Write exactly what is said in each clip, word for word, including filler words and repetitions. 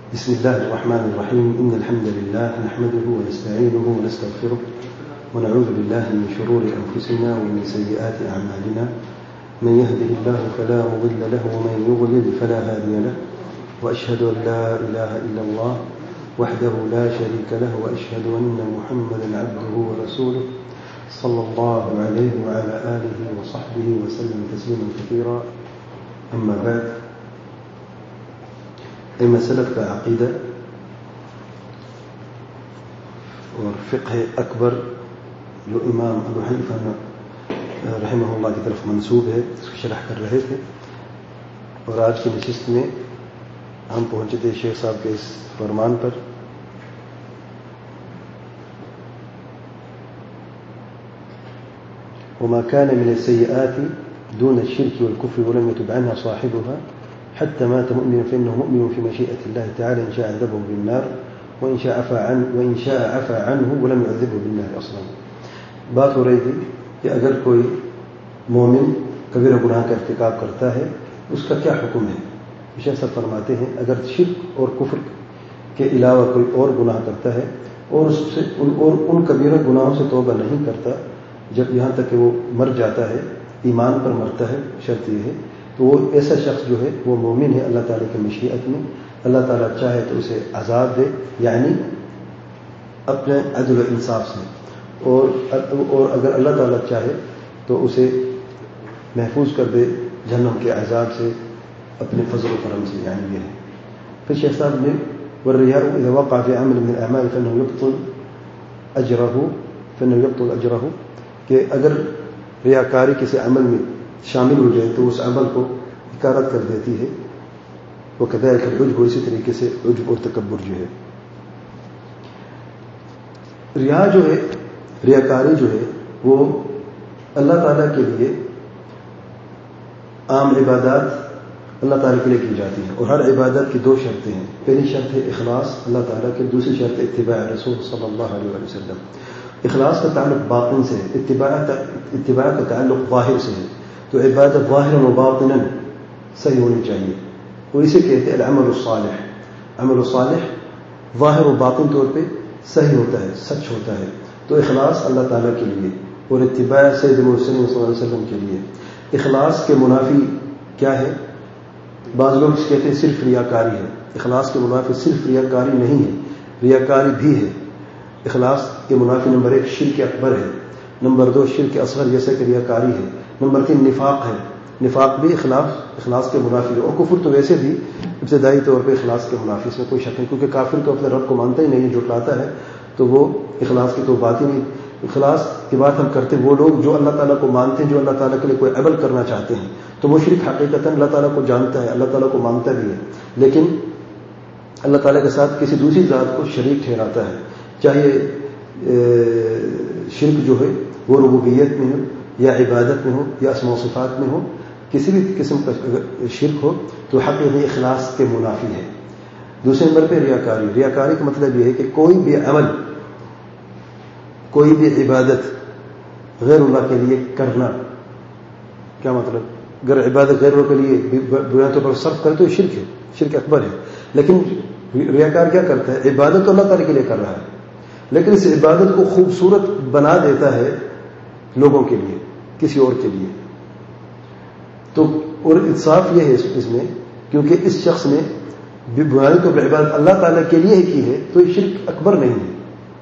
بسم الله الرحمن الرحيم. إن الحمد لله نحمده ونستعينه ونستغفره ونعوذ بالله من شرور أنفسنا ومن سيئات أعمالنا. من يهده الله فلا مضل له ومن يضلل فلا هادي له، وأشهد أن لا إله إلا الله وحده لا شريك له، وأشهد أن محمدا عبده ورسوله صلى الله عليه وعلى آله وصحبه وسلم تسليما كثيرا. أما بعد، اے مسلک کا عقیدہ اور فقہ اکبر جو امام ابو حنیفہ رحمہ اللہ کی طرف منسوب ہے، اس کی شرح کر رہے تھے، اور آج کی نشست میں ہم پہنچے تھے شیخ صاحب کے اس فرمان پر وما كان من السيئات دون الشرك والكفر ولم يتب عنها صاحبها حتى مات مؤمنا فإنه مؤمن في مشيئة الله تعالى إن شاء عذبه بالنار وإن شاء عفا عنه وإن شاء عفا عنه ولم يعذبه بالنار أصلا. بات ہو رہی تھی کہ اگر کوئی مومن کبیرہ گناہ کا ارتکاب کرتا ہے اس کا کیا حکم ہے. شیخ صاحب فرماتے ہیں اگر شرک اور کفر کے علاوہ کوئی اور گناہ کرتا ہے اور اس سے ان اور ان کبیرہ گناہوں سے توبہ نہیں کرتا جب یہاں تک کہ وہ مر جاتا ہے، ایمان پر مرتا ہے، شرط یہ ہے، تو وہ ایسا شخص جو ہے وہ مومن ہے اللہ تعالیٰ کی مشیت میں. اللہ تعالیٰ چاہے تو اسے عذاب دے، یعنی اپنے عدل و انصاف سے، اور اور اگر اللہ تعالیٰ چاہے تو اسے محفوظ کر دے جہنم کے عذاب سے اپنے فضل و کرم سے، یعنی یہ ہے. پھر شیخ صاحب نے والریاء اذا وقع في عمل من الاعمال فانه يبطل اجره فانه يبطل اجره کہ اگر ریاکاری کسی عمل میں شامل ہو جائے تو اس عمل کو حکارت کر دیتی ہے. وہ کذالک العجب، اسی طریقے سے عجب اور تکبر جو ہے. ریا جو ہے، ریاکاری جو ہے، وہ اللہ تعالیٰ کے لیے عام عبادات اللہ تعالیٰ کے لیے کی جاتی ہیں، اور ہر عبادت کی دو شرطیں ہیں. پہلی شرط ہے اخلاص اللہ تعالیٰ کے، دوسری شرط ہے اتباع رسول صلی اللہ علیہ وسلم. اخلاص کا تعلق باطن سے ہے، اتباع اتباع کا تعلق ظاہر سے ہے. تو عبادت ظاہر و باطناً صحیح ہونی چاہیے، اور اسے کہتے ہیں العمل الصالح. عمل الصالح ظاہر و باطن طور پہ صحیح ہوتا ہے، سچ ہوتا ہے. تو اخلاص اللہ تعالیٰ کے لیے اور اتباع سید المرسلین صلی اللہ علیہ وسلم کے لیے. اخلاص کے منافی کیا ہے؟ بعض لوگ کہتے ہیں صرف ریاکاری ہے. اخلاص کے منافی صرف ریاکاری نہیں ہے، ریاکاری بھی ہے. اخلاص کے منافی نمبر ایک شرک اکبر ہے، نمبر دو شرک اصغر جیسے کہ ریاکاری ہے، نمبر تین نفاق ہے. نفاق بھی اخلاص اخلاص کے منافی ہے، اور کفر تو ویسے بھی ابتدائی طور پہ اخلاص کے منافی، اس میں کوئی شک نہیں، کیونکہ کافر تو اپنے رب کو مانتا ہی نہیں ہے، جھٹلاتا ہے، تو وہ اخلاص کی تو بات ہی نہیں. اخلاص کی بات ہم کرتے وہ لوگ جو اللہ تعالیٰ کو مانتے ہیں، جو اللہ تعالیٰ کے لیے کوئی عمل کرنا چاہتے ہیں. تو وہ شرک حقیقتاً اللہ تعالیٰ کو جانتا ہے، اللہ تعالیٰ کو مانتا بھی ہے، لیکن اللہ تعالیٰ کے ساتھ کسی دوسری ذات کو شریک ٹھہراتا ہے. چاہے شرک جو ہے وہ ربوبیت میں ہو یا عبادت میں ہو یا اسماء و صفات میں ہو، کسی بھی قسم کا شرک ہو تو حقیقی اخلاص کے منافی ہے. دوسرے نمبر پہ ریاکاری. ریاکاری کا مطلب یہ ہے کہ کوئی بھی عمل، کوئی بھی عبادت غیر اللہ کے لیے کرنا. کیا مطلب؟ اگر عبادت غیر اللہ کے لیے بنیادی طور پر صرف کرے تو شرک ہے، شرک اکبر ہے. لیکن ریاکار کیا کرتا ہے؟ عبادت تو اللہ تعالیٰ کے لیے کر رہا ہے، لیکن اس عبادت کو خوبصورت بنا دیتا ہے لوگوں کے لیے، کسی اور کے لیے. تو اور انصاف یہ ہے اس میں، کیونکہ اس شخص نے بنیادی طور پر عبادت اللہ تعالیٰ کے لیے ہی کی ہے، تو یہ شرک اکبر نہیں ہے.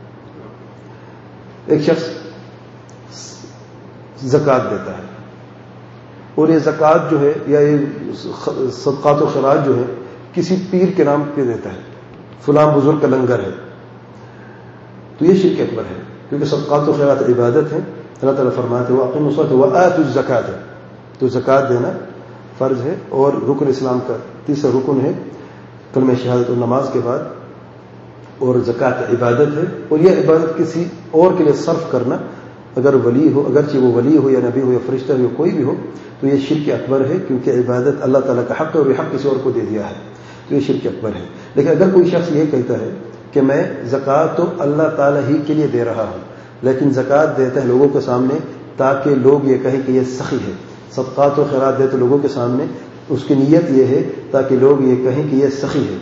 ایک شخص زکوٰۃ دیتا ہے، اور یہ زکوٰۃ جو ہے یا یہ صدقات و خیرات جو ہے کسی پیر کے نام پہ دیتا ہے، فلاں بزرگ کا لنگر ہے، تو یہ شرک اکبر ہے. کیونکہ صدقات و خیرات عبادت ہیں. اللہ تعالیٰ فرماتے ہیں وَأَقِیمُوا الصَّلَاةَ وَآتُوا الزَّکَاةَ، تو زکوٰۃ دینا فرض ہے، اور رکن اسلام کا تیسرا رکن ہے کلمہ شہادت اور نماز کے بعد. اور زکوٰۃ عبادت ہے، اور یہ عبادت کسی اور کے لیے صرف کرنا، اگر ولی ہو، اگرچہ وہ ولی ہو یا نبی ہو یا فرشتہ ہو یا کوئی بھی ہو، تو یہ شرک اکبر ہے. کیونکہ عبادت اللہ تعالیٰ کا حق ہے اور یہ حق کسی اور کو دے دیا ہے، تو یہ شرک اکبر ہے. لیکن اگر کوئی شخص یہ کہتا ہے کہ میں زکوٰۃ تو اللہ تعالیٰ ہی کے لیے دے رہا ہوں، لیکن زکوٰۃ دیتا ہے لوگوں کے سامنے تاکہ لوگ یہ کہیں کہ یہ سخی ہے، صدقات و خیرات دیتے لوگوں کے سامنے اس کی نیت یہ ہے تاکہ لوگ یہ کہیں کہ یہ سخی ہے،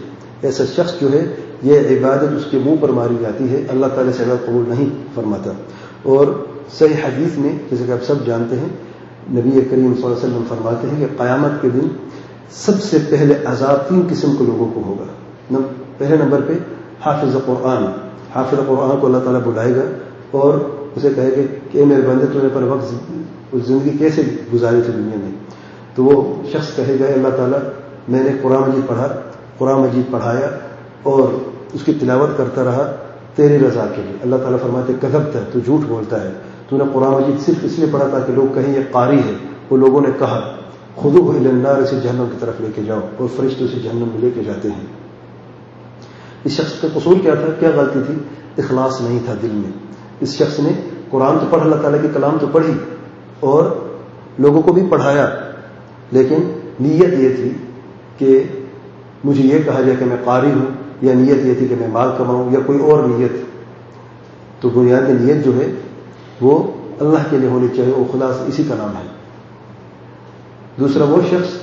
ایسا شخص جو ہے یہ عبادت اس کے منہ پر ماری جاتی ہے، اللہ تعالیٰ سے عبادت قبول نہیں فرماتا۔ اور صحیح حدیث میں جیسے کہ آپ سب جانتے ہیں، نبی کریم صلی اللہ علیہ وسلم فرماتے ہیں کہ قیامت کے دن سب سے پہلے عذاب تین قسم کے لوگوں کو ہوگا۔ پہلے نمبر پہ حافظ قرآن، حافظ قرآن کو اللہ تعالیٰ بلائے گا اور اسے کہے گا کہ اے میرے بندے تو نے پر وقت زندگی کیسے گزاری تھی دنیا میں؟ تو وہ شخص کہے گا اللہ تعالیٰ میں نے قرآن مجید پڑھا، قرآن مجید پڑھایا اور اس کی تلاوت کرتا رہا تیری رضا کے لیے۔ اللہ تعالیٰ فرماتے کذبت، تو جھوٹ بولتا ہے، تو نے قرآن مجید صرف اس لیے پڑھا تاکہ لوگ کہیں یہ قاری ہے۔ وہ لوگوں نے کہا خذوہ الی النار، اسے جہنم کی طرف لے کے جاؤ، اور فرشتے اسے جہنم میں لے کے جاتے ہیں۔ اس شخص کا قصور کیا تھا، کیا غلطی تھی؟ اخلاص نہیں تھا دل میں۔ اس شخص نے قرآن تو پڑھا، اللہ تعالیٰ کے کلام تو پڑھی اور لوگوں کو بھی پڑھایا، لیکن نیت یہ تھی کہ مجھے یہ کہا جائے کہ میں قاری ہوں، یا نیت یہ تھی کہ میں مال کماؤں، یا کوئی اور نیت۔ تو بنیادی نیت جو ہے وہ اللہ کے لیے ہونی چاہیے، وہ خلاص اسی کا نام ہے۔ دوسرا وہ شخص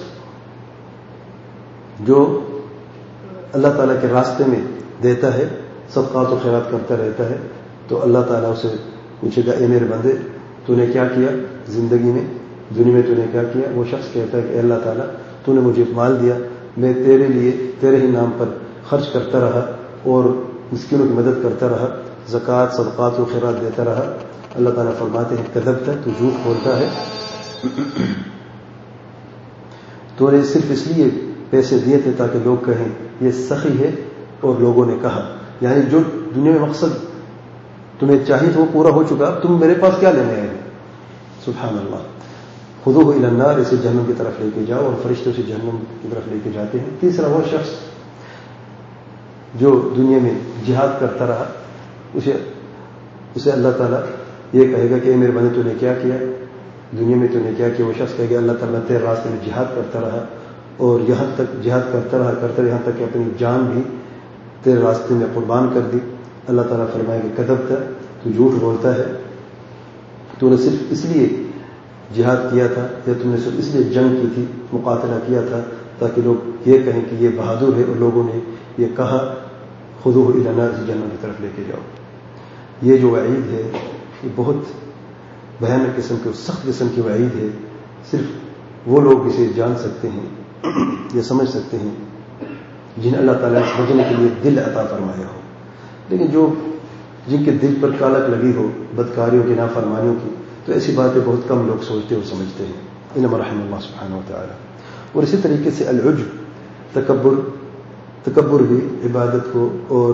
جو اللہ تعالیٰ کے راستے میں دیتا ہے، صدقات و خیرات کرتا رہتا ہے، تو اللہ تعالیٰ اسے پوچھے گا اے میرے بندے تو نے کیا کیا زندگی میں، دنیا میں تو نے کیا کیا؟ وہ شخص کہتا ہے کہ اے اللہ تعالیٰ تو نے مجھے مال دیا، میں تیرے لیے تیرے ہی نام پر خرچ کرتا رہا اور مسکینوں کی مدد کرتا رہا، زکوٰۃ صدقات و خیرات دیتا رہا۔ اللہ تعالیٰ فرماتے ہیں کذبت، تو جھوٹ بولتا ہے، تو نے صرف اس لیے پیسے دیے تھے تاکہ لوگ کہیں یہ سخی ہے، اور لوگوں نے کہا یعنی جو دنیا میں مقصد تمہیں چاہیے تو وہ پورا ہو چکا، اب تم میرے پاس کیا لینے آئے ہو؟ سبحان اللہ۔ خذوہ الی النار، اسے جہنم کی طرف لے کے جاؤ، اور فرشتے اسے جہنم کی طرف لے کے جاتے ہیں۔ تیسرا وہ شخص جو دنیا میں جہاد کرتا رہا، اسے اسے اللہ تعالیٰ یہ کہے گا کہ اے میرے بندے تو نے کیا کیا دنیا میں، تو نے کیا کیا؟ وہ شخص کہے گا اللہ تعالیٰ تیرے راستے میں جہاد کرتا رہا، اور یہاں تک جہاد کرتا رہا کرتا رہا یہاں تک کہ اپنی جان بھی تیرے راستے میں قربان کر دی۔ اللہ تعالیٰ فرمائے کہ کذبت، تو جھوٹ بولتا ہے، تو نے صرف اس لیے جہاد کیا تھا، یا تم نے صرف اس لیے جنگ کی تھی، مقاتلہ کیا تھا تاکہ لوگ یہ کہیں کہ یہ بہادر ہے، اور لوگوں نے یہ کہا خذوہ الی النار، جہنم کی طرف لے کے جاؤ۔ یہ جو وعید ہے یہ بہت بھیانک قسم کی، سخت قسم کی وعید ہے، صرف وہ لوگ اسے جان سکتے ہیں، یہ سمجھ سکتے ہیں جن اللہ تعالیٰ نے سمجھنے کے لیے دل عطا فرمایا ہو، لیکن جو جن کے دل پر کالک لگی ہو بدکاریوں کی، نافرمانیوں کی، تو ایسی باتیں بہت کم لوگ سوچتے اور سمجھتے ہیں۔ انما رحم اللہ سبحانہ و تعالی۔ اور اسی طریقے سے العجب، تکبر تکبر بھی عبادت کو اور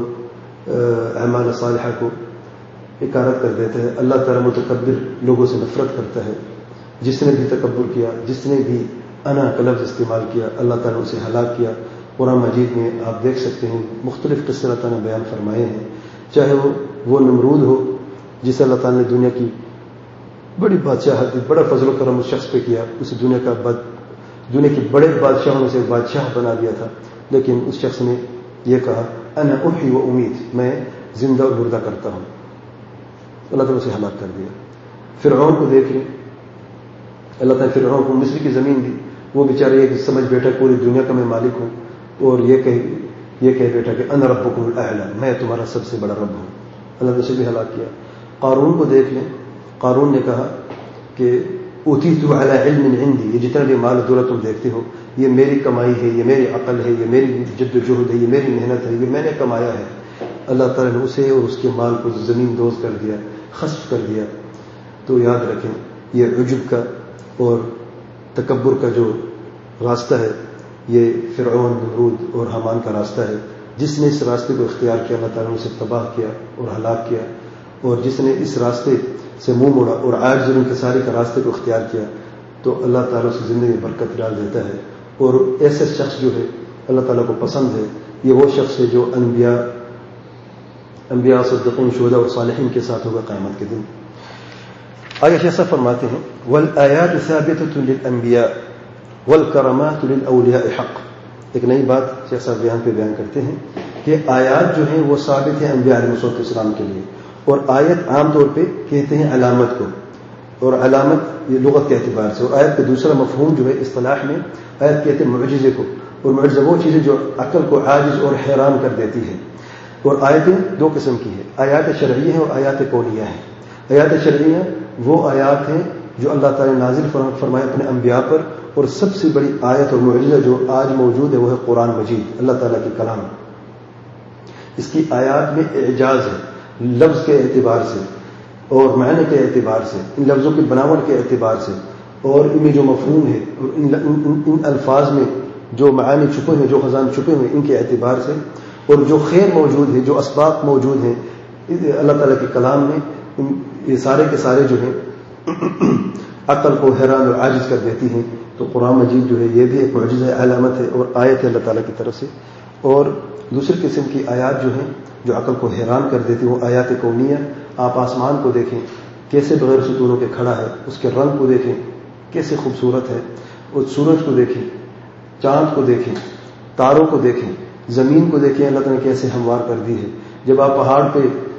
اعمال صالحہ کو اکارت کر دیتا ہے۔ اللہ تعالیٰ متکبر لوگوں سے نفرت کرتا ہے۔ جس نے بھی تکبر کیا، جس نے بھی انا کا لفظ استعمال کیا، اللہ تعالیٰ نے اسے ہلاک کیا۔ قرآن مجید میں آپ دیکھ سکتے ہیں مختلف قصے اللہ تعالیٰ نے بیان فرمائے ہیں، چاہے وہ وہ نمرود ہو جسے اللہ تعالیٰ نے دنیا کی بڑی بادشاہت دی، بڑا فضل و کرم اس شخص پہ کیا، اسے دنیا کا بد دنیا کے بڑے بادشاہوں میں سے بادشاہ بنا دیا تھا، لیکن اس شخص نے یہ کہا انا احیی و امید، میں زندہ اور مردہ کرتا ہوں، اللہ تعالیٰ اسے ہلاک کر دیا۔ فرعون کو دیکھ لیں، اللہ تعالیٰ فرعون کو مصر کی زمین دی، وہ بیچارہ یہ سمجھ بیٹھا پوری دنیا کا میں مالک ہوں، اور یہ کہ یہ کہہ بیٹھا کہ انا ربکم الاعلی، میں تمہارا سب سے بڑا رب ہوں، اللہ نے اسے بھی ہلاک کیا۔ قارون کو دیکھ لیں، قارون نے کہا کہ اوتیت علی علم عندی، یہ جتنا بھی مال دولت تم دیکھتے ہو یہ میری کمائی ہے، یہ میری عقل ہے، یہ میری جد و جہد ہے، یہ میری محنت ہے، یہ میں نے کمایا ہے۔ اللہ تعالیٰ نے اسے اور اس کے مال کو زمین دوز کر دیا، خسف کر دیا۔ تو یاد رکھیں یہ عجب کا اور تکبر کا جو راستہ ہے یہ فرعون، نمرود اور حامان کا راستہ ہے۔ جس نے اس راستے کو اختیار کیا اللہ تعالیٰ نے اسے تباہ کیا اور ہلاک کیا، اور جس نے اس راستے سے منہ موڑا اور عاجز انکساری کا راستے کو اختیار کیا تو اللہ تعالیٰ اس کی زندگی میں برکت ڈال دیتا ہے۔ اور ایسے شخص جو ہے اللہ تعالیٰ کو پسند ہے، یہ وہ شخص ہے جو انبیاء انبیاء صدیقین شہداء اور صالحین کے ساتھ ہوگا قیامت کے دن۔ آگے ایسا فرماتے ہیں والآیات ثابتۃ للانبیاء والکرامات للاولیاء حق۔ ایک نئی بات شیخ صاحب بیان پہ بیان کرتے ہیں کہ آیات جو ہیں وہ ثابت ہیں انبیاء علیہ الصلوۃ والسلام کے لیے، اور آیت عام طور پہ کہتے ہیں علامت کو، اور علامت یہ لغت کے اعتبار سے، اور آیت کا دوسرا مفہوم جو ہے اصطلاح میں آیت کہتے ہیں معجزے کو، اور معجزہ وہ چیز ہے جو عقل کو عاجز اور حیران کر دیتی ہے. اور آیتیں دو قسم کی ہیں، آیات شرعیہ ہیں اور آیات کونیہ ہیں. آیات شرعیہ وہ آیات ہیں جو اللہ تعالیٰ نے نازل فرمائے اپنے انبیاء پر، اور سب سے بڑی آیت اور معجزہ جو آج موجود ہے وہ ہے قرآن مجید، اللہ تعالیٰ کی کلام. اس کی آیات میں اعجاز ہے لفظ کے اعتبار سے اور معنی کے اعتبار سے، ان لفظوں کی بناوٹ کے اعتبار سے، اور ان میں جو مفہوم ہے اور ان, ان, ان الفاظ میں جو معانی چھپے ہیں، جو خزان چھپے ہوئے ان کے اعتبار سے، اور جو خیر موجود ہے، جو اسباب موجود ہیں اللہ تعالیٰ کے کلام میں، یہ سارے کے سارے جو ہیں عقل کو حیران اور عاجز کر دیتی ہیں. تو قرآن مجید جو ہے یہ بھی ایک معجزہ علامت ہے اور آیت ہے اللہ تعالیٰ کی طرف سے. اور دوسری قسم کی آیات جو ہیں جو عقل کو حیران کر دیتی ہیں وہ آیات کونیہ. آپ آسمان کو دیکھیں کیسے بغیر ستونوں کے کھڑا ہے، اس کے رنگ کو دیکھیں کیسے خوبصورت ہے، اور سورج کو دیکھیں، چاند کو دیکھیں، تاروں کو دیکھیں، زمین کو دیکھیں اللہ تعالیٰ نے کیسے ہموار کر دی ہے. جب آپ پہاڑ پہ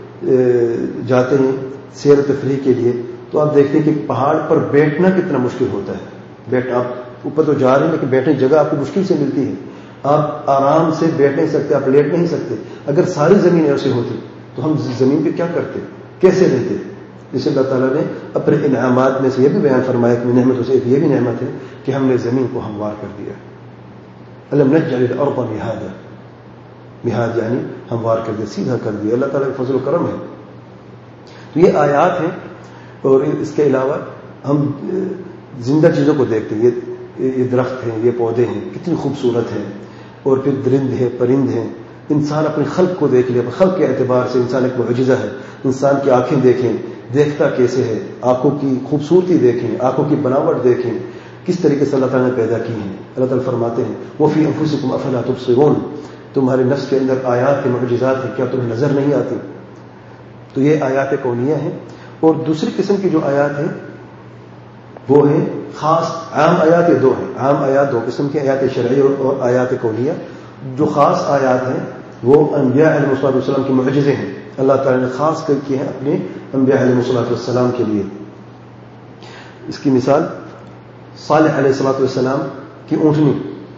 جاتے ہیں سیر و تفریح کے لیے تو آپ دیکھتے ہیں کہ پہاڑ پر بیٹھنا کتنا مشکل ہوتا ہے. بیٹھ آپ اوپر تو جا رہے ہیں لیکن بیٹھنے کی جگہ آپ کو مشکل سے ملتی ہے، آپ آرام سے بیٹھ نہیں سکتے، آپ لیٹ نہیں سکتے. اگر ساری زمین ایسے ہوتی تو ہم زمین پہ کیا کرتے، کیسے رہتے؟ جسے اللہ تعالیٰ نے اپنے انعامات میں سے یہ بھی بیان فرمایا کہ نعمتوں سے ایک یہ بھی نعمت ہے کہ ہم نے زمین کو ہموار کر دیا. الم نجعل الارض مہادا، مہاد یعنی ہموار کر دیا، سیدھا کر دیا. اللہ تعالیٰ کا فضل و کرم ہے. تو یہ آیات ہیں. اور اس کے علاوہ ہم زندہ چیزوں کو دیکھتے ہیں، یہ درخت ہیں، یہ پودے ہیں، کتنی خوبصورت ہیں. اور پھر درند ہیں، پرند ہیں. انسان اپنے خلق کو دیکھ لے، خلق کے اعتبار سے انسان ایک معجزہ ہے. انسان کی آنکھیں دیکھیں، دیکھتا کیسے ہے، آنکھوں کی خوبصورتی دیکھیں، آنکھوں کی بناوٹ دیکھیں، کس طریقے سے اللہ تعالیٰ نے پیدا کی ہیں. اللہ تعالیٰ فرماتے ہیں وَفِي أَنفُسِكُمْ أَفَلَا تُبْصِرُونَ، تمہارے نفس کے اندر آیات کے معجزات ہیں، کیا تمہیں نظر نہیں آتی؟ تو یہ آیات کونیہ ہیں. اور دوسری قسم کی جو آیات ہیں وہ ہیں خاص عام آیات. یہ دو ہیں عام آیات، دو قسم کے، آیات شرعی اور آیات کونیہ. جو خاص آیات ہیں وہ انبیاء علیہ الصلوۃ والسلام کے معجزے ہیں، اللہ تعالیٰ نے خاص کر کیے ہیں اپنے انبیاء علیہ الصلوۃ والسلام کے لیے. اس کی مثال صالح علیہ الصلوۃ والسلام کی اونٹنی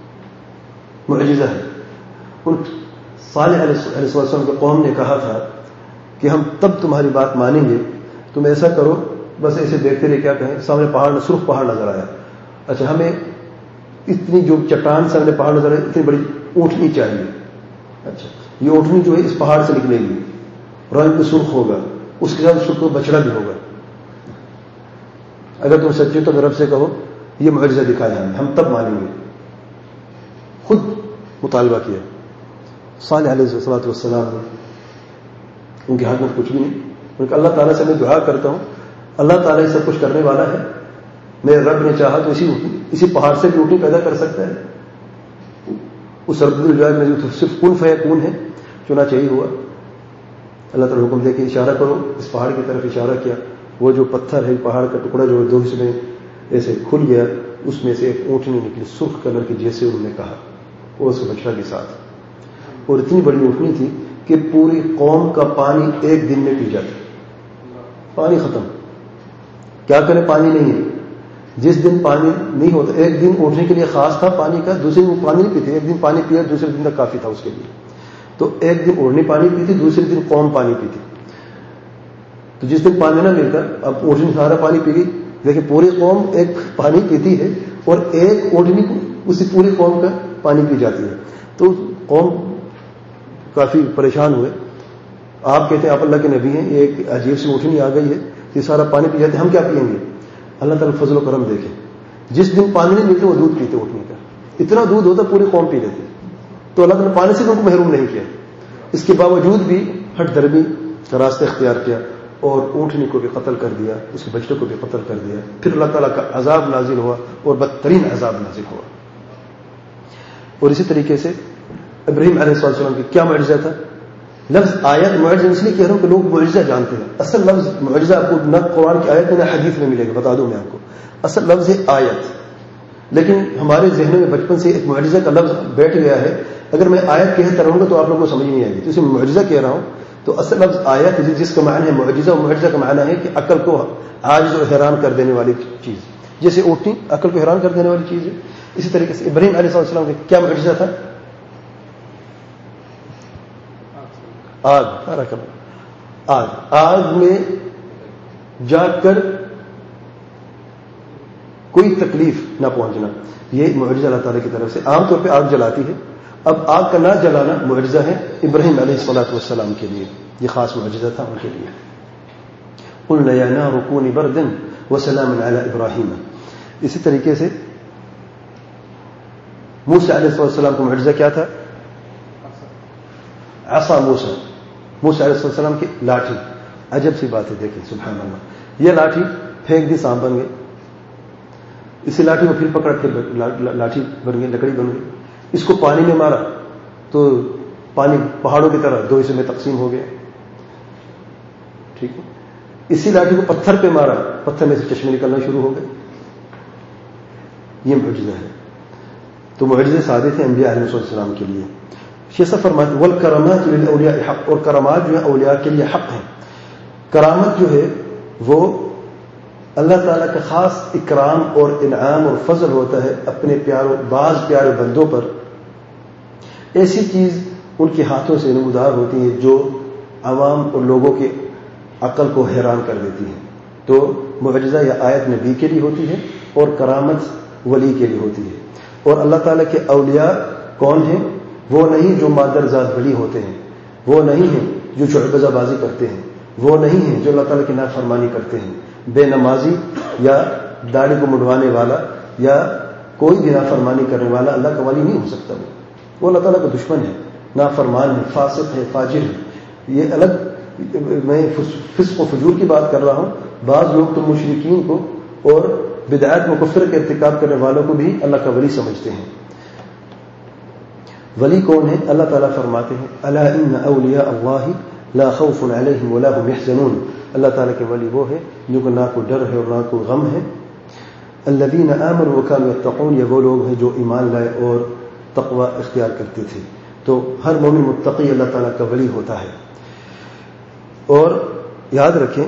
معجزہ ہے. ان صالح علیہ الصلوۃ والسلام کے قوم نے کہا تھا کہ ہم تب تمہاری بات مانیں گے، تم ایسا کرو، بس ایسے دیکھتے رہے. کیا کہیں؟ سامنے پہاڑ، سرخ پہاڑ نظر آیا. اچھا ہمیں اتنی جو چٹان سامنے پہاڑ نظر آئے، اتنی بڑی اونٹنی چاہیے. اچھا یہ اونٹنی جو ہے اس پہاڑ سے نکلے گی، رنگ بھی سرخ ہوگا، اس کے ساتھ سرخ بچڑا بھی ہوگا. اگر تم سچے تو رب سے کہو یہ معجزہ دکھایا ہمیں، ہم تب مانیں گے. خود مطالبہ کیا صالح علیہ الصلوۃ والسلام نے. ان کے ہاتھ میں کچھ بھی نہیں. ان کہ اللہ تعالیٰ سے میں دعا کرتا ہوں، اللہ تعالیٰ سب کچھ کرنے والا ہے، میرے رب نے چاہا تو اسی اسی پہاڑ سے بھی اونٹنی پیدا کر سکتا ہے. اس رب الجلال میں جو صرف کن فیکون ہے، چنانچہ یہی ہوا. اللہ تعالیٰ حکم دے کے اشارہ کرو، اس پہاڑ کی طرف اشارہ کیا. وہ جو پتھر ہے، پہاڑ کا ٹکڑا جو دو حصے میں ایسے کھل گیا، اس میں سے ایک اونٹنی نکلی سرخ کلر کی، جیسے انہوں نے کہا، اور اس کے بچڑا کے ساتھ. اور اتنی بڑی اونٹنی تھی کہ پوری قوم کا پانی ایک دن میں پی جاتا. پانی ختم. کیا کرے؟ پانی نہیں ہے. جس دن پانی نہیں ہوتا، ایک دن اونٹنے کے لیے خاص تھا پانی کا، دوسرے دن پانی نہیں پیتے. ایک دن پانی پیا، دوسرے دن تک کافی تھا اس کے لیے. تو ایک دن اونٹنی پانی پیتی، دوسرے دن قوم پانی پیتی. تو جس دن پانی نہ ملتا، اب اونٹنی سارا پانی پی گئی. دیکھیں پوری قوم ایک پانی پیتی ہے اور ایک اونٹنی اسی پوری قوم کا پانی پی جاتی ہے. تو قوم کافی پریشان ہوئے. آپ کہتے ہیں آپ اللہ کے نبی ہیں، یہ ایک عجیب سی اونٹنی آ گئی ہے، یہ سارا پانی پی جاتے ہیں، ہم کیا پیئیں گے؟ اللہ تعالیٰ فضل و کرم دیکھیں. جس دن پانی نہیں ملتے وہ دودھ پیتے اونٹنی کا. اتنا دودھ ہوتا پوری قوم پی لیتے. تو اللہ تعالیٰ نے پانی سے ان کو محروم نہیں کیا. اس کے باوجود بھی ہٹ درمی کا راستہ اختیار کیا اور اونٹنی کو بھی قتل کر دیا، اس کے بچے کو بھی قتل کر دیا. پھر اللہ تعالیٰ کا عذاب نازل ہوا اور بدترین عذاب نازل ہوا. اور اسی طریقے سے ابراہیم علیہ السلام کی کیا معجزہ تھا؟ لفظ آیت معجزہ اس لیے کہہ رہا ہوں کہ لوگ معجزہ جانتے ہیں. اصل لفظ معجزہ آپ کو نہ قرآن کی آیت میں نہ حدیث میں ملے گا، بتا دوں میں آپ کو. اصل لفظ ہے آیت، لیکن ہمارے ذہنوں میں بچپن سے ایک معجزہ کا لفظ بیٹھ گیا ہے. اگر میں آیت کہتا رہوں گا تو آپ لوگوں کو سمجھ نہیں آئے گی، تو اسے میں معجزہ کہہ رہا ہوں. تو اصل لفظ آیت جس کا معنی ہے معجزہ، اور معجزہ کا معنی ہے کہ عقل کو عاجز اور حیران کر دینے والی چیز. جیسے اونٹنی عقل کو حیران کر دینے والی چیز ہے، اسی طریقے سے ابراہیم علیہ السلام کا کیا معجزہ تھا؟ آگ. بارک اللہ. آگ آگ میں جا کر کوئی تکلیف نہ پہنچنا، یہ معجزہ اللہ تعالیٰ کی طرف سے. عام طور پہ آگ جلاتی ہے، اب آگ کا نہ جلانا معجزہ ہے ابراہیم علیہ الصلوۃ والسلام کے لیے، یہ خاص معجزہ تھا ان کے لیے. قلنا یا نار کونی بردا وسلاما علی ابراہیم. اسی طریقے سے موسیٰ علیہ السلام کا معجزہ کیا تھا؟ عصا موسیٰ، موسیٰ علیہ السلام کی لاٹھی. عجب سی بات ہے، دیکھیں سبحان اللہ، یہ لاٹھی پھینک دی سانپ بن گئی، اسی لاٹھی کو پھر پکڑ کے لاٹھی بن گئی، لکڑی بن گئی. اس کو پانی میں مارا تو پانی پہاڑوں کی طرح دو حصے میں تقسیم ہو گیا. ٹھیک ہے، اسی لاٹھی کو پتھر پہ مارا، پتھر میں سے چشمے نکلنا شروع ہو گئے. یہ معجزہ ہے. تو معجزے ثابت ہیں انبیاء علیہ السلام کے لیے. شیخ فرماتے ہیں والکرامات للاولیاء حق، اور کرامات جو ہے اولیاء کے لیے حق ہیں. کرامت جو ہے وہ اللہ تعالیٰ کا خاص اکرام اور انعام اور فضل ہوتا ہے اپنے پیاروں بعض پیارے بندوں پر. ایسی چیز ان کے ہاتھوں سے نمودار ہوتی ہے جو عوام اور لوگوں کی عقل کو حیران کر دیتی ہے. تو معجزہ یا آیت نبی کے لیے ہوتی ہے اور کرامت ولی کے لیے ہوتی ہے. اور اللہ تعالیٰ کے اولیاء کون ہیں؟ وہ نہیں جو مادر ذات ولی ہوتے ہیں، وہ نہیں ہیں جو شعبہ بازی کرتے ہیں، وہ نہیں ہیں جو اللہ تعالیٰ کی نافرمانی کرتے ہیں. بے نمازی یا داڑھی کو مڈوانے والا یا کوئی بھی نافرمانی کرنے والا اللہ کا ولی نہیں ہو سکتا. وہ وہ اللہ تعالیٰ کا دشمن ہے، نافرمان ہے، فاسق ہے، فاجر ہے. یہ الگ، میں فسق و فجور کی بات کر رہا ہوں. بعض لوگ تو مشرکین کو اور بدعات مکفر کے ارتکاب کرنے والوں کو بھی اللہ کا ولی سمجھتے ہیں. ولی کون ہے؟ اللہ تعالیٰ فرماتے ہیں الا ان اولیاء اللہ لا خوف علیہم ولا هم يحزنون. اللہ تعالیٰ کے ولی وہ ہے جن کو نہ کوئی ڈر ہے اور نہ کوئی غم ہے. الذین آمنوا وکانوا یتقون، یہ وہ لوگ ہیں جو ایمان لائے اور تقوی اختیار کرتے تھے. تو ہر مومن متقی اللہ تعالیٰ کا ولی ہوتا ہے. اور یاد رکھیں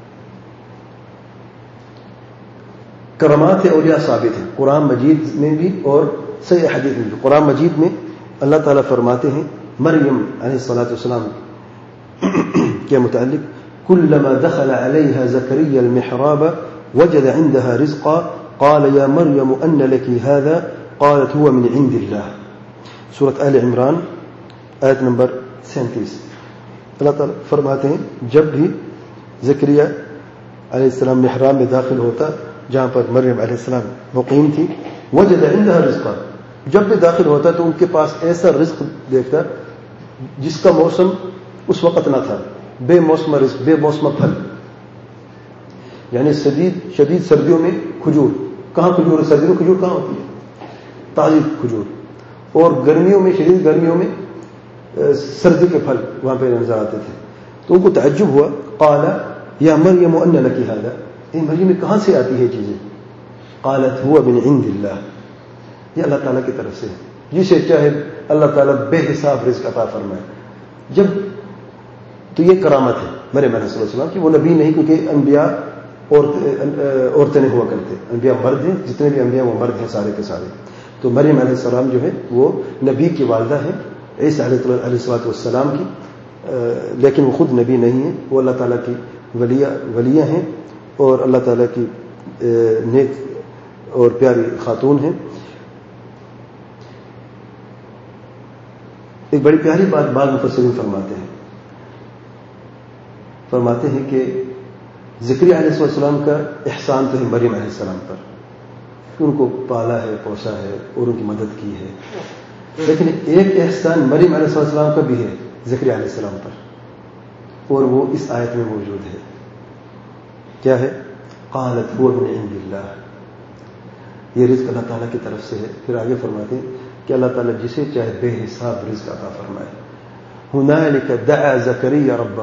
کرامات اولیاء ثابت ہیں قرآن مجید میں بھی اور صحیح حدیث میں بھی. قرآن مجید میں اللہ تعالیٰ فرماتے ہیں مریم علیہ الصلاۃ والسلام کے متعلق كلما دخل عليها زكريا المحراب وجد عندها رزقا قال يا مريم أن لك هذا قالت هو من عند الله. سورة آل عمران آیت نمبر سینتیس. اللہ تعالیٰ فرماتے ہیں جب بھی زکریا علیہ السلام محراب میں داخل ہوتا جہاں پر مریم علیہ السلام مقیم تھی، وجد عندها رزقا، جب بھی داخل ہوتا تو ان کے پاس ایسا رزق دیکھتا جس کا موسم اس وقت نہ تھا، بے موسم رزق، بے موسم پھل. یعنی شدید شدید سردیوں میں کھجور، کہاں کھجور ہے؟ سردیوں میں کھجور کہاں ہوتی ہے؟ تازی کھجور. اور گرمیوں میں، شدید گرمیوں میں سردی کے پھل وہاں پہ نظر آتے تھے. تو ان کو تعجب ہوا. قال یا مریم ان لک ھذا، اے مریم کہاں سے آتی ہے چیزیں؟ قالت هو من عند اللہ، یہ اللہ تعالیٰ کی طرف سے ہے. جسے چاہے اللہ تعالیٰ بے حساب رزق عطا فرمائے. جب تو یہ کرامت ہے مریم علیہ السلام کی. وہ نبی نہیں کیونکہ انبیاء عورتیں ہوا کرتے، انبیاء مرد ہیں، جتنے بھی انبیاء وہ مرد ہیں سارے کے سارے. تو مریم علیہ السلام جو ہے وہ نبی کی والدہ ہے عیسیٰ علیہ الصلوۃ والسلام کی، لیکن وہ خود نبی نہیں ہے. وہ اللہ تعالیٰ کی ولیہ ولیہ ہیں اور اللہ تعالیٰ کی نیک اور پیاری خاتون ہیں. ایک بڑی پیاری بات بعض مفسرین فرماتے ہیں فرماتے ہیں کہ زکریا علیہ السلام کا احسان تو ہے مریم علیہ السلام پر، ان کو پالا ہے، پوسا ہے اور ان کی مدد کی ہے. لیکن ایک احسان مریم علیہ السلام کا بھی ہے زکریا علیہ السلام پر، اور وہ اس آیت میں موجود ہے. کیا ہے؟ قالت هو من عند اللہ، یہ رزق اللہ تعالیٰ کی طرف سے ہے. پھر آگے فرماتے ہیں کہ اللہ تعالیٰ جسے چاہے بے حساب رزق عطا فرمائے. ہنالک دعا زکریا ربہ،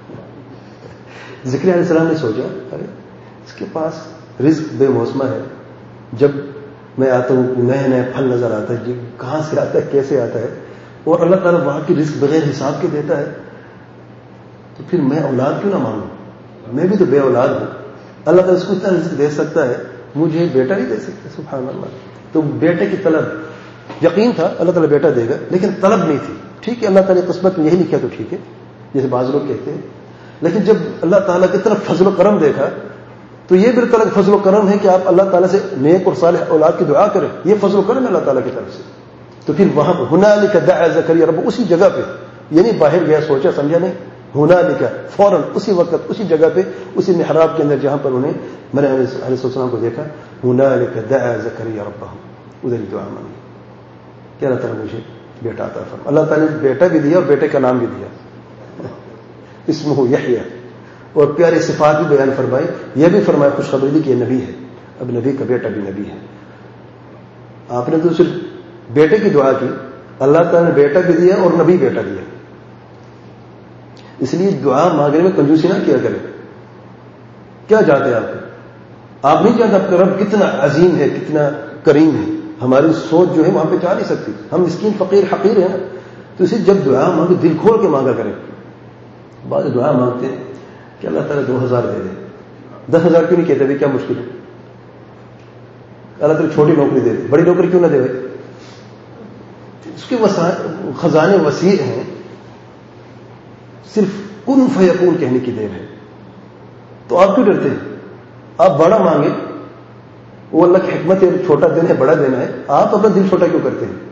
زکریا علیہ السلام نے سوچا ارے اس کے پاس رزق بے موسمہ ہے، جب میں آتا ہوں نئے نئے پھل نظر آتا ہے، کہاں سے آتا ہے، کیسے آتا ہے، اور اللہ تعالیٰ وہاں کی رزق بغیر حساب کے دیتا ہے، تو پھر میں اولاد کیوں نہ مانگوں؟ میں بھی تو بے اولاد ہوں. اللہ تعالیٰ اس کو اتنا رزق دے سکتا ہے، مجھے بیٹا نہیں دے سکتا. سبحان اللہ. تو تو بیٹے کی طلب یقین تھا اللہ تعالیٰ بیٹا دے گا، لیکن طلب نہیں تھی. ٹھیک ہے اللہ تعالیٰ کی قسمت میں یہی لکھا تو ٹھیک ہے جیسے بعض لوگ کہتے ہیں، لیکن جب اللہ تعالیٰ کی طرف فضل و کرم دیکھا تو یہ بھی طرح فضل و کرم ہے کہ آپ اللہ تعالیٰ سے نیک اور صالح اولاد کی دعا کریں، یہ فضل و کرم ہے اللہ تعالیٰ کی طرف سے. تو پھر وہاں ہنالک دعا زکریا رب، اسی جگہ پہ، یعنی باہر گیا سوچا سمجھا نہیں، ہنالک فوراً اسی وقت اسی جگہ پہ اسی محراب کے اندر جہاں پر انہیں مریم علیہ السلام کو دیکھا، ہنالک دعا زکریا ربہ، ادھر دعا مانگی کہ اللہ تعالیٰ مجھے بیٹا عطا فرما. اللہ تعالیٰ نے بیٹا بھی دیا اور بیٹے کا نام بھی دیا، اسمہ یحییٰ، اور پیاری صفات بھی بیان فرمائی. یہ بھی فرمایا خوشخبری دی کہ یہ نبی ہے، اب نبی کا بیٹا بھی نبی ہے. آپ نے تو صرف بیٹے کی دعا کی، اللہ تعالیٰ نے بیٹا بھی دیا اور نبی بیٹا دیا. اس لیے دعا مانگنے میں کنجوسی نہ کیا کریں. کیا چاہتے ہیں آپ؟ آپ نہیں جانتے آپ کا رب کتنا عظیم ہے، کتنا کریم ہے. ہماری سوچ جو ہے وہاں پہ جا نہیں سکتی، ہم مسکین فقیر حقیر ہیں نا. تو اسے جب دعا مانگے دل کھول کے مانگا کریں. بعض دعا مانگتے ہیں کہ اللہ تعالیٰ دو ہزار دے دے، دس ہزار کیوں نہیں کہتے بھائی کیا مشکل ہے؟ اللہ تعالیٰ چھوٹی نوکری دے دے، بڑی نوکری کیوں نہ دے بھائی؟ اس کے خزانے وسیع ہیں، صرف کن فیکون کہنے کی دیر ہے. تو آپ کیوں ڈرتے ہیں؟ آپ بڑا مانگے، وہ اللہ کی حکمت ہے، چھوٹا دینا ہے بڑا دینا ہے، آپ اپنا دل چھوٹا کیوں کرتے ہیں؟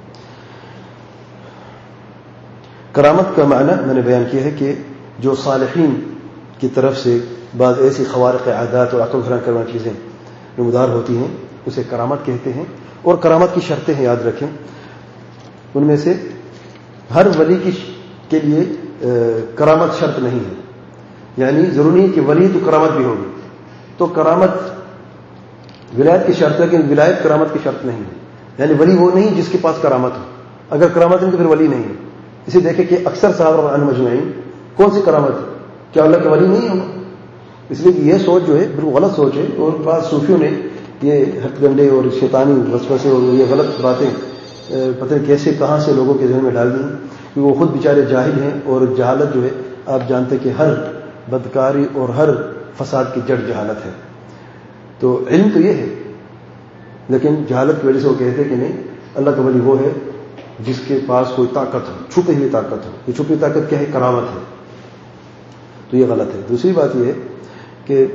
کرامت کا معنی میں نے بیان کیا ہے کہ جو صالحین کی طرف سے بعض ایسی خوارق عادات اور عقل حیران کرنے چیزیں نمودار ہوتی ہیں اسے کرامت کہتے ہیں. اور کرامت کی شرطیں ہیں، یاد رکھیں. ان میں سے ہر ولی کی کے لیے کرامت شرط نہیں ہے، یعنی ضروری نہیں کہ ولی تو کرامت بھی ہوگی. تو کرامت ولایت کی شرط ہے، لیکن ولایت کرامت کی شرط نہیں ہے. یعنی ولی وہ نہیں جس کے پاس کرامت ہو، اگر کرامت نہیں تو پھر ولی نہیں ہے. اسے دیکھیں کہ اکثر صحابہ عن مجمعین کون سی کرامت ہے؟ کیا اللہ کے ولی نہیں ہوگا؟ اس لیے کہ یہ سوچ جو ہے بالکل غلط سوچ ہے. اور بعض صوفیوں نے یہ ہتھ گنڈے اور شیطانی وسوسے اور یہ غلط باتیں پتہ نہیں کیسے کہاں سے لوگوں کے ذہن میں ڈال دی ہیں کہ وہ خود بیچارے جاہل ہیں. اور جہالت جو ہے آپ جانتے کہ ہر بدکاری اور ہر فساد کی جڑ جہالت ہے. تو علم تو یہ ہے، لیکن جہالت کی وجہ سے وہ کہتے ہیں کہ نہیں اللہ کا ولی وہ ہے جس کے پاس کوئی طاقت ہو، چھپی ہوئی طاقت ہو. یہ چھپی طاقت کیا ہے؟ کرامت ہے. تو یہ غلط ہے. دوسری بات یہ ہے کہ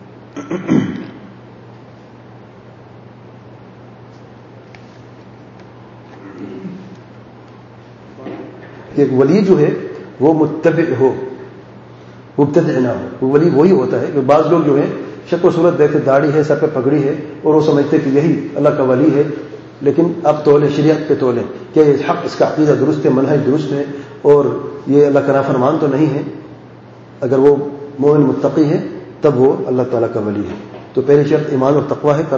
ایک ولی جو ہے وہ متبع ہو، مبتدع نہ ہو. وہ ولی وہی ہوتا ہے کہ بعض لوگ جو ہے شکل و صورت دیکھتے داڑھی ہے، سر پہ پگڑی ہے، اور وہ سمجھتے کہ یہی اللہ کا ولی ہے. لیکن اب تولے شریعت پہ تولے کہ یہ حق، اس کا عقیدہ درست ہے، منہج درست ہے، اور یہ اللہ کا نافرمان تو نہیں ہے. اگر وہ مومن متقی ہے تب وہ اللہ تعالیٰ کا ولی ہے. تو پہلی شرط ایمان اور تقوی ہے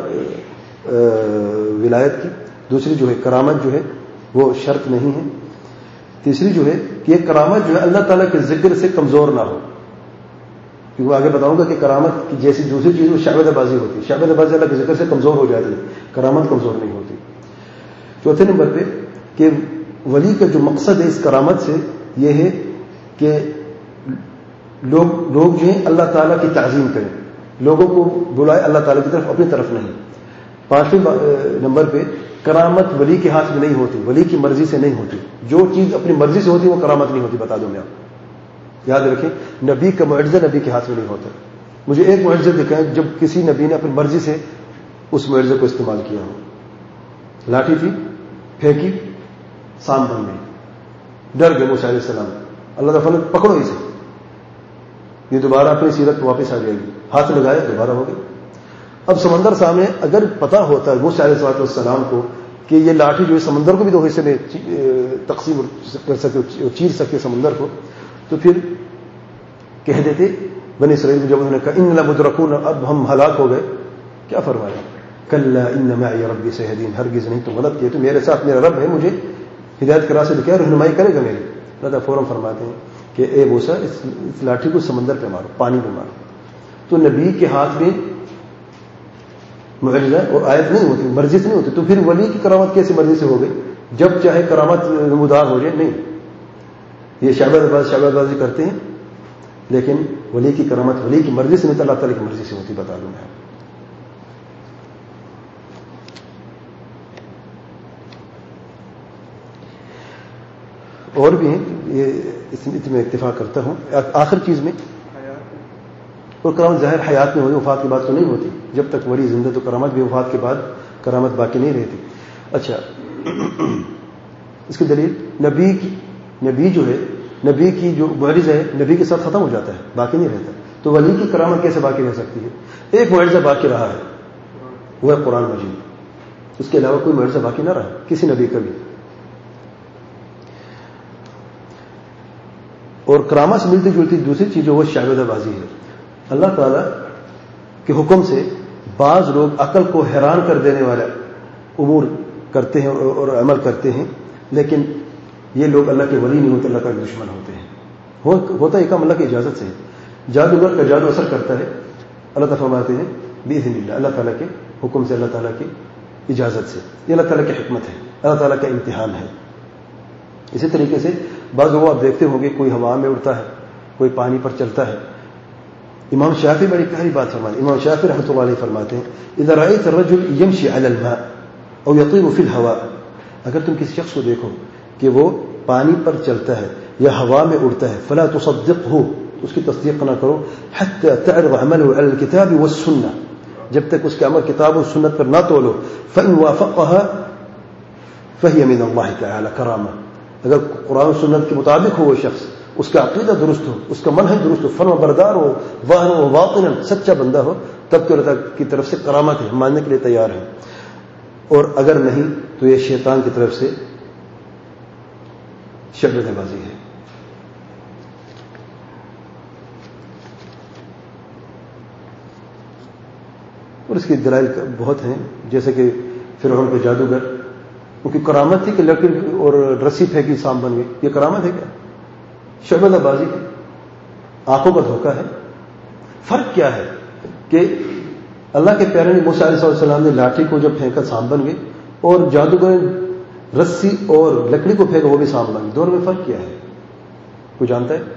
ولایت کی. دوسری جو ہے کرامت جو ہے وہ شرط نہیں ہے. تیسری جو ہے کہ یہ کرامت جو ہے اللہ تعالیٰ کے ذکر سے کمزور نہ ہو. کیونکہ آگے بتاؤں گا کہ کرامت کی جیسی دوسری چیز وہ شعبدہ بازی ہوتی ہے. شعبدہ بازی اللہ کے ذکر سے کمزور ہو جاتی ہے، کرامت کمزور نہیں ہوتی. چوتھے نمبر پہ کہ ولی کا جو مقصد ہے اس کرامت سے یہ ہے کہ لوگ لوگ جو ہیں اللہ تعالیٰ کی تعظیم کریں، لوگوں کو بلائے اللہ تعالیٰ کی طرف، اپنی طرف نہیں. پانچویں نمبر پہ کرامت ولی کے ہاتھ میں نہیں ہوتی، ولی کی مرضی سے نہیں ہوتی. جو چیز اپنی مرضی سے ہوتی وہ کرامت نہیں ہوتی. بتا دوں میں آپ یاد رکھیں، نبی کا معجزہ نبی کے ہاتھ میں نہیں ہوتا. مجھے ایک معجزہ دکھائیں جب کسی نبی نے اپنی مرضی سے اس معجزے کو استعمال کیا ہو. لاٹھی تھی، پھینکی، سام بن گئی، ڈر گئے موسیٰ علیہ السلام. اللہ تعالیٰ نے پکڑو اسے، یہ دوبارہ اپنی سیرت واپس آ جائے گی. ہاتھ لگایا دوبارہ ہو گئی. اب سمندر سامنے، اگر پتا ہوتا ہے موسیٰ علیہ السلام کو کہ یہ لاٹھی جو ہے سمندر کو بھی دو حصے میں تقسیم کر سکے، چیر سکے سمندر کو، تو پھر کہہ دیتے بنی اسرائیل جب انہوں نے کہا ان لمدرکون، اب ہم ہلاک ہو گئے. کیا فرمایا؟ کلا ان معی ربی سیہدین، ہرگز نہیں، تو غلط کیے، تو میرے ساتھ میرا رب ہے، مجھے ہدایت کے راستے دکھائے، رہنمائی کرے گا میری. اللہ فوراً فرماتے ہیں کہ اے موسیٰ اس لاٹھی کو سمندر پہ مارو، پانی پہ مارو. تو نبی کے ہاتھ میں معجزہ اور آیت نہیں ہوتی، مرضی سے نہیں ہوتی. تو پھر ولی کی کرامت کیسے مرضی سے ہو گئی؟ جب چاہے کرامت نمودار ہو جائے. نہیں، یہ شعبہ باز شعبہ بازی کرتے ہیں، لیکن ولی کی کرامت ولی کی مرضی سے نہیں، اللہ تعالیٰ کی مرضی سے ہوتی. بتا دوں میں. اور بھی ہیں, یہ اس میں اتفاق کرتا ہوں. آخر چیز میں, اور کرامت ظاہر حیات میں ہوتی, وفات کے بعد تو نہیں ہوتی. جب تک ولی زندہ تو کرامت بھی وفات کے بعد کرامت باقی نہیں رہتی. اچھا, اس کی دلیل نبی کی, نبی جو ہے نبی کی جو معجزہ ہے نبی کے ساتھ ختم ہو جاتا ہے, باقی نہیں رہتا. تو ولی کی کرامت کیسے باقی رہ سکتی ہے؟ ایک معجزہ باقی رہا ہے, وہ ہے قرآن مجید. اس کے علاوہ کوئی معجزہ باقی نہ رہا کسی نبی کا بھی. اور کرامت سے ملتی جلتی دوسری چیز جو وہ شعبدہ بازی ہے. اللہ تعالیٰ کے حکم سے بعض لوگ عقل کو حیران کر دینے والا امور کرتے ہیں اور عمل کرتے ہیں, لیکن یہ لوگ اللہ کے ولی نہیں ہوتے, اللہ کا دشمن ہوتے ہیں. ہوتا ہے کام اللہ کی اجازت سے. جادوگر کا جادو اثر کرتا ہے, اللہ تعالیٰ فرماتے ہیں باذن اللہ, اللہ تعالیٰ کے حکم سے, اللہ تعالیٰ کی اجازت سے. یہ اللہ تعالیٰ کی حکمت ہے, اللہ تعالیٰ کا امتحان ہے. اسی طریقے سے بعض لوگ آپ دیکھتے ہوں گے کوئی ہوا میں اڑتا ہے, کوئی پانی پر چلتا ہے. امام شافعی بڑی پیاری بات فرماتے ہیں. امام شافعی رحمۃ اللہ علیہ فرماتے ہیں اذا رأيت الرجل يمشي على الماء او يطير في الهواء, اگر تم کسی شخص کو دیکھو کہ وہ پانی پر چلتا ہے یا ہوا میں اڑتا ہے, فلا تصدقه, اس کی تصدیق نہ کرو, حتى تعرض عمله على الكتاب والسنة, جب تک اس کے عمل کتاب و سنت پر نہ تولو. فإن وافقها فهي من الله تعالى کرامہ, اگر قرآن و سنت کے مطابق ہو وہ شخص, اس کا عقیدہ درست ہو, اس کا منہج درست ہو, فرما بردار ہو, ظاہر و باطنا سچا بندہ ہو, تب تو اللہ کی طرف سے کرامت ہے, ماننے کے لیے تیار ہے. اور اگر نہیں تو یہ شیطان کی طرف سے شعبدہ بازی ہے. اور اس کی دلائل بہت ہیں, جیسے کہ فرعون کے جادوگر, ان کی کرامت تھی کہ لکڑی اور رسی پھینکی سانپ بن گئی. یہ کرامت ہے کیا؟ شعبدہ بازی کی, آنکھوں کا دھوکہ ہے. فرق کیا ہے کہ اللہ کے پیارے نے موسیٰ علیہ السلام نے لاٹھی کو جب پھینکا سانپ بن گئی, اور جادوگر رسی اور لکڑی کو پھینکا وہ بھی سانپ بن گئی. دونوں میں فرق کیا ہے؟ کوئی جانتا ہے؟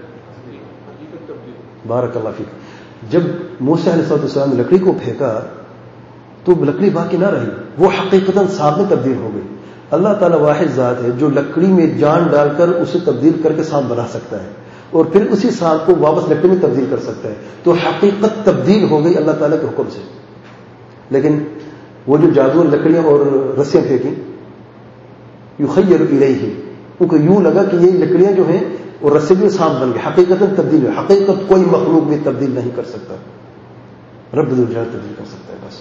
بارک اللہ فیک. جب موسیٰ علیہ السلام نے لکڑی کو پھینکا تو لکڑی باقی نہ رہی, وہ حقیقتاً سانپ میں تبدیل ہو گئی. اللہ تعالیٰ واحد ذات ہے جو لکڑی میں جان ڈال کر اسے تبدیل کر کے سانپ بنا سکتا ہے, اور پھر اسی سانپ کو واپس لکڑی میں تبدیل کر سکتا ہے. تو حقیقت تبدیل ہو گئی اللہ تعالیٰ کے حکم سے. لیکن وہ جو جادو لکڑیاں اور رسیاں پھینکی, یخیر الیہ, ان کو یوں لگا کہ یہ لکڑیاں جو ہیں اور رسی بھی سانپ بن گئے, حقیقت تبدیل ہوئی. حقیقت کوئی مخلوق بھی تبدیل نہیں کر سکتا, رب ذوالجلال تبدیل کر سکتا ہے بس.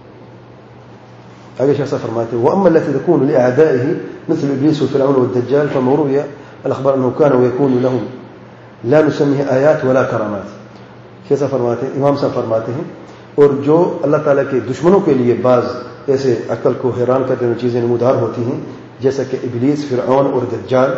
آگے شاہ صاحب فرماتے ہیں وَأَمَّا الَّتِي تَكُونُ لِأَعْدَائِهِ مِثْلُ إِبْلِيسُ وَفِرْعَوْنَ وَالدَّجَّالِ فَمَا رُوِيَ الْأَخْبَارُ أَنَّهُ كَانَ وَيَكُونُ لَهُمْ لَا نُسَمِّيهِ آيَاتٍ وَلَا كَرَامَاتٍ. شاہ صاحب فرماتے ہیں, امام صاحب فرماتے ہیں, اور جو اللہ تعالیٰ کے دشمنوں کے لیے بعض ایسے عقل کو حیران کرنے والی چیزیں نمودار ہوتی ہیں, جیسا کہ ابلیس, فرعون اور دجال,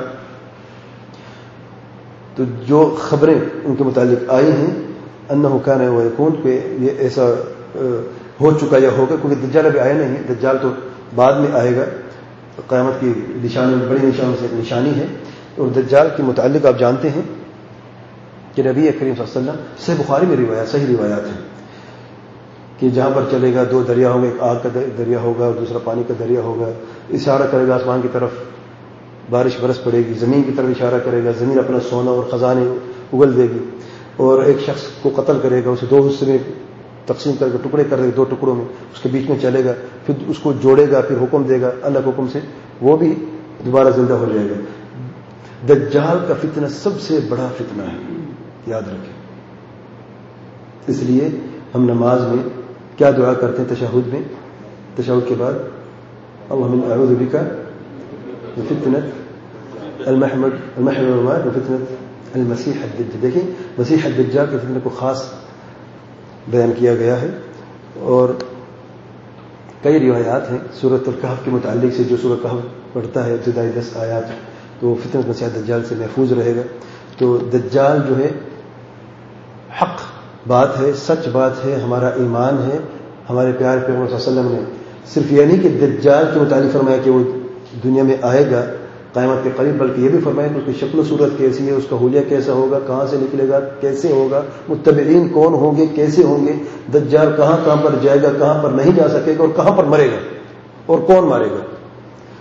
تو جو خبریں ان کے متعلق آئی ہیں انه كان ويكون, کہ یہ ایسا ہو چکا یا ہوگا, کیونکہ دجال ابھی آیا نہیں ہے, دجال تو بعد میں آئے گا. قیامت کی نشانی, بڑی نشانوں سے ایک نشانی ہے. اور دجال کے متعلق آپ جانتے ہیں کہ نبی کریم صلی اللہ علیہ وسلم, صحیح بخاری میں روایات, صحیح روایات ہیں کہ جہاں پر چلے گا دو دریا ہوں گے, ایک آگ کا دریا ہوگا اور دوسرا پانی کا دریا ہوگا. اشارہ کرے گا آسمان کی طرف, بارش برس پڑے گی. زمین کی طرف اشارہ کرے گا, زمین اپنا سونا اور خزانے اگل دے گی. اور ایک شخص کو قتل کرے گا, اسے دو حصے میں تقسیم کر کے ٹکڑے کر دے گا, دو ٹکڑوں میں, اس کے بیچ میں چلے گا, پھر اس کو جوڑے گا, پھر حکم دے گا اللہ کے حکم سے, وہ بھی دوبارہ زندہ ہو جائے گا. دجال کا فتنہ سب سے بڑا فتنہ ہے, یاد رکھیں. اس لیے ہم نماز میں کیا دعا کرتے ہیں تشہد میں؟ تشہد کے بعد اللہم اعوذ بک من فتنۃ المحمد المحمد والممات وفتنۃ المسیح الدجال. دیکھیں مسیح الدجال کے فتنہ کو خاص بیان کیا گیا ہے. اور کئی روایات ہیں سورۃ الکہف کے متعلق سے, جو سورۃ الکہف پڑھتا ہے ابتدائی دس آیات تو فتنہ مسیح الدجال سے محفوظ رہے گا. تو دجال جو ہے حق بات ہے, سچ بات ہے, ہمارا ایمان ہے. ہمارے پیارے پیغمبر صلی اللہ علیہ وسلم نے صرف یہ نہیں کہ دجال کے متعلق فرمایا کہ وہ دنیا میں آئے گا قیامت کے قریب, بلکہ یہ بھی فرمایا کہ اس کی شکل و صورت کیسی ہے, اس کا حلیہ کیسا ہوگا, کہاں سے نکلے گا, کیسے ہوگا, متبعین کون ہوں گے, کیسے ہوں گے, دجال کہاں کہاں پر جائے گا, کہاں پر نہیں جا سکے گا, اور کہاں پر مرے گا, اور کون مارے گا.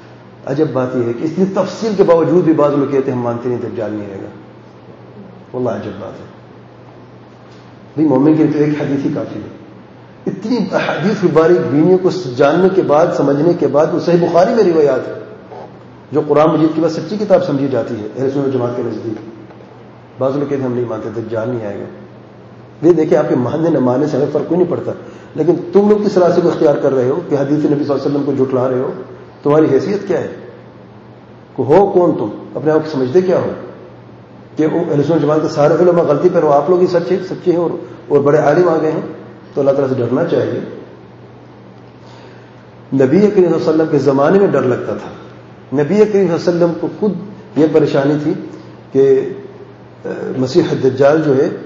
عجب بات یہ ہے کہ اتنی تفصیل کے باوجود بھی بعض لوگ کہتے ہیں ہم مانتے نہیں دجال نہیں رہے گا. واللہ عجب بات ہے. بھائی مومن کے لیے تو ایک حدیث ہی کافی ہے. اتنی احادیث کی باریک بینیوں کو جاننے کے بعد سمجھنے کے بعد وہ صحیح بخاری میں روایات ہے جو قرآن مجید کی بات سچی کتاب سمجھی جاتی ہے اہل سنت جماعت کے نزدیک. بعض لوگ کہتے ہیں ہم نہیں مانتے دجال نہیں آئے گا. یہ دیکھیں آپ کے ماننے نہ ماننے سے ہمیں فرق کوئی نہیں پڑتا, لیکن تم لوگ کس راستے کو اختیار کر رہے ہو کہ حدیث نبی صلی اللہ علیہ وسلم کو جھٹلا رہے ہو؟ تمہاری حیثیت کیا ہے؟ کہ ہو کون تم؟ اپنے آپ کو سمجھتے کیا ہو کہ اہل سنت جماعت کے سارے علماء غلطی پر ہو, آپ لوگ ہی سچے سچے ہیں اور, اور بڑے عالم آ گئے ہیں؟ تو اللہ تعالیٰ سے ڈرنا چاہیے. نبی کریم صلی اللہ علیہ وسلم کے زمانے میں ڈر لگتا تھا. نبی کریم صلی اللہ علیہ وسلم کو خود یہ پریشانی تھی کہ مسیح الدجال جو ہے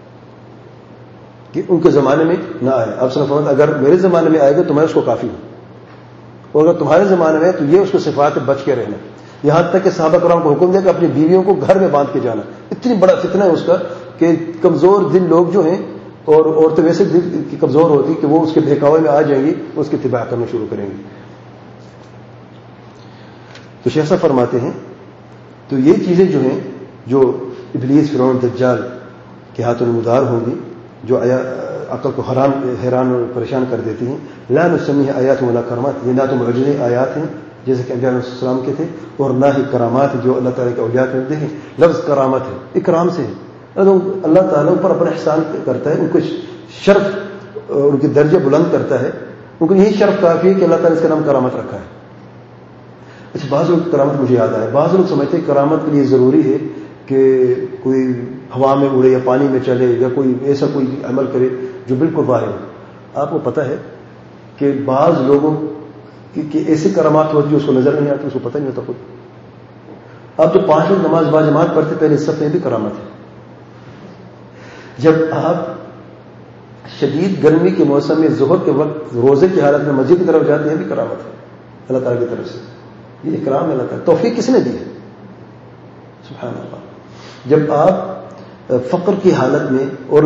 کہ ان کے زمانے میں نہ آئے. آپ صلی اللہ علیہ وسلم اگر میرے زمانے میں آئے گا تو میں اس کو کافی ہوں, اور اگر تمہارے زمانے میں تو یہ اس کو صفات بچ کے رہنا. یہاں تک کہ صحابہ کرام کو حکم دیا کہ اپنی بیویوں کو گھر میں باندھ کے جانا. اتنی بڑا فتنہ ہے اس کا کہ کمزور دل لوگ جو ہیں, اور عورتیں ویسے دل کی کمزور ہوتی کہ وہ اس کے بہکاوے میں آ جائیں گی, اس کی اتباع کرنا شروع کریں گی. تو شیخ صاحب فرماتے ہیں تو یہ چیزیں جو ہیں جو ابلیس فرعون دجال کے ہاتھوں میں مدار ہوں گی, جو عقل کو حیران حیران اور پریشان کر دیتی ہیں. لا نسمیہ آیات ولا کرامات, یہ نہ تو معجزے آیات ہیں جیسے کہ انبیاء علیہ السلام کے تھے, اور نہ ہی کرامات جو اللہ تعالیٰ کے اولیاء میں دیکھیں لفظ کرامت ہے, اکرام سے ہے. اللہ تعالیٰ پر اپنا احسان کرتا ہے, ان کو شرف ان کے درجے بلند کرتا ہے. ان کو یہی شرف کافی ہے کہ اللہ تعالیٰ نے اس کا نام کرامت رکھا ہے. اچھا, بعض لوگ کرامت مجھے یاد آئے, بعض لوگ سمجھتے ہیں کرامت کے لیے ضروری ہے کہ کوئی ہوا میں اڑے یا پانی میں چلے یا کوئی ایسا کوئی عمل کرے جو بالکل واحد ہو. آپ کو پتہ ہے کہ بعض لوگوں کی ایسی کرامات ہوتی ہے اس کو نظر نہیں آتی, اس کو پتہ نہیں ہوتا خود. آپ جو پانچ وقت نماز باجماعت پڑھتے پہلے سب میں بھی کرامت ہے. جب آپ شدید گرمی کے موسم میں ظہر کے وقت روزے کی حالت میں مسجد کی طرف جاتے ہیں بھی کرامت ہے اللہ تعالیٰ کی طرف سے. یہ اکرام ہے اللہ تعالیٰ. توفیق کس نے دی ہے؟ سبحان اللہ. جب آپ فقر کی حالت میں اور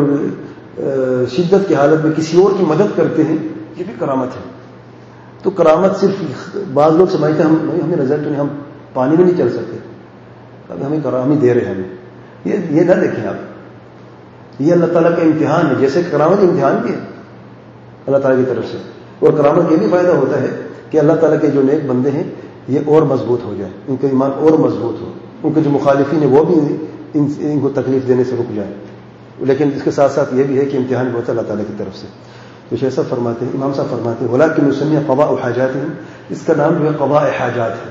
شدت کی حالت میں کسی اور کی مدد کرتے ہیں یہ بھی کرامت ہے. تو کرامت صرف بعض لوگ سمجھتے ہیں ہم ہمیں نظر تو نہیں, ہم پانی میں نہیں چل سکتے, اب ہمیں کرامت دے رہے ہیں ہمیں. یہ یہ نہ دیکھیں آپ, یہ اللہ تعالیٰ کا امتحان ہے. جیسے کرامت امتحان بھی ہے اللہ تعالیٰ کی طرف سے. اور کرامت یہ بھی فائدہ ہوتا ہے کہ اللہ تعالیٰ کے جو نیک بندے ہیں یہ اور مضبوط ہو جائیں, ان کا ایمان اور مضبوط ہو, ان کے جو مخالفین ہیں وہ بھی ان, ان کو تکلیف دینے سے رک جائیں. لیکن اس کے ساتھ ساتھ یہ بھی ہے کہ امتحان بھی ہوتا ہے اللہ تعالیٰ کی طرف سے. تو شیخ صاحب فرماتے ہیں, امام صاحب فرماتے ہیں ولکن نسمیہ قضاء حاجات, اس کا نام جو ہے قضاء حاجات ہے.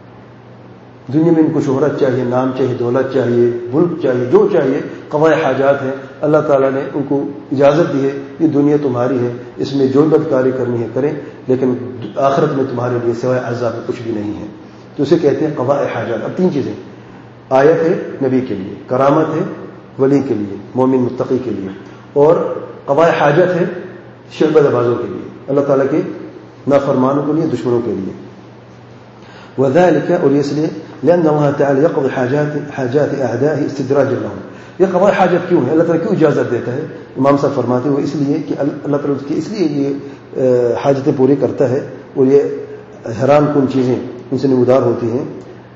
دنیا میں ان کو شہرت چاہیے, نام چاہیے, دولت چاہیے, ملک چاہیے, جو چاہیے, قضاء حاجات ہے. اللہ تعالیٰ نے ان کو اجازت دی ہے یہ دنیا تمہاری ہے, اس میں جو بدکاری کرنی ہے کریں, لیکن آخرت میں تمہارے لیے سوائے عذاب کچھ بھی نہیں ہے. تو اسے کہتے ہیں قضاء حاجات. اب تین چیزیں, آیت ہے نبی کے لیے, کرامت ہے ولی کے لیے, مومن متقی کے لیے, اور قضاء حاجت ہے شعبہ بازوں کے لیے, اللہ تعالیٰ کے نافرمانوں کے لیے, دشمنوں کے لیے. وذلك, اور اس لیے لأن الله تعالى يقضي حاجات حاجات أعدائه استدراجا لهم. یہ قضاء حاجت کیوں ہے, اللہ تعالیٰ کیوں اجازت دیتا ہے؟ امام صاحب فرماتے ہیں وہ اس لیے کہ اللہ تعالیٰ کی اس لیے یہ حاجتیں پوری کرتا ہے, اور یہ حیران کن چیزیں ان سے نمودار ہوتی ہیں